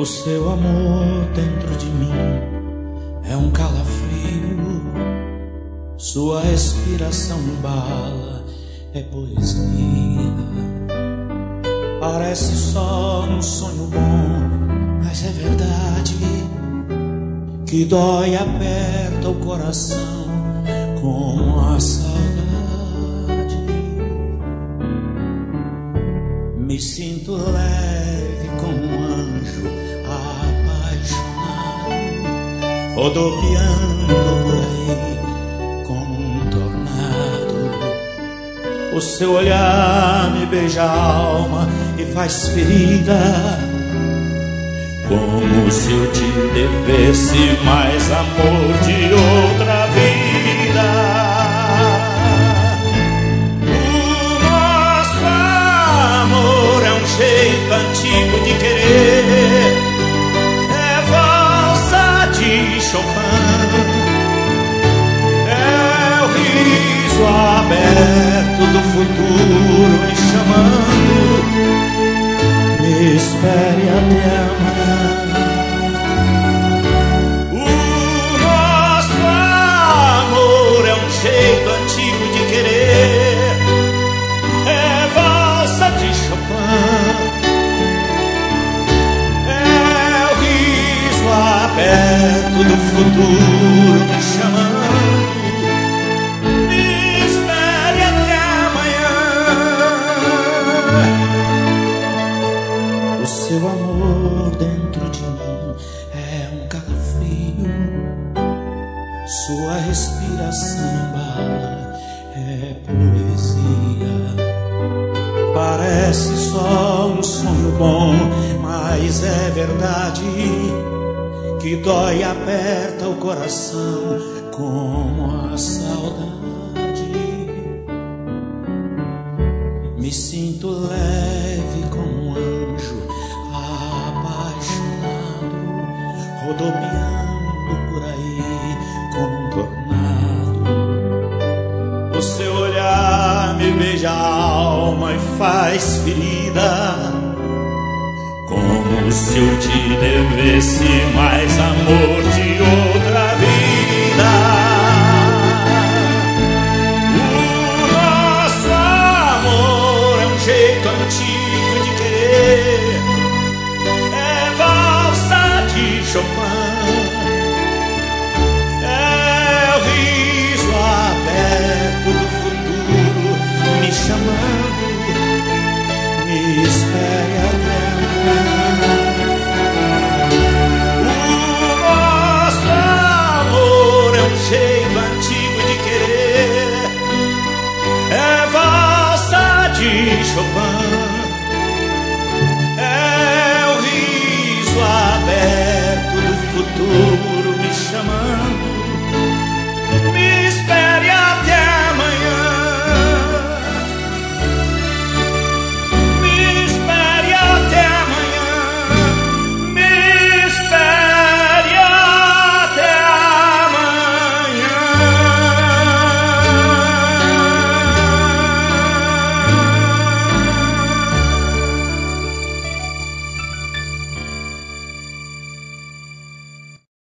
O seu amor dentro de mim é um calafrio. Sua respiração embala, é poesia. Parece só um sonho bom, mas é verdade que dói, aperta o coração como a saudade. Me sinto leve como um anjo apaixonado, rodopiando por aí como um tornado. O seu olhar me beija a alma e faz ferida, como se eu te devesse mais amor de outra vida. O nosso amor é um jeito antigo de querer, é valsa de Chopin, é o riso aberto do futuro me chamando. Me espere até amanhã. O nosso amor é um jeito antigo de querer, é valsa de Chopin, é o riso aberto do futuro me chamando. Me espere até amanhã. O seu amor dentro de mim é um calafrio. Sua respiração embala, é poesia. Parece só um sonho bom, mas é verdade que dói e aperta o coração como a saudade. Me sinto leve como um anjo apaixonado, rodopiando por aí como um tornado. O seu olhar me beija a alma e faz ferida, como se eu te devesse mais amor de outra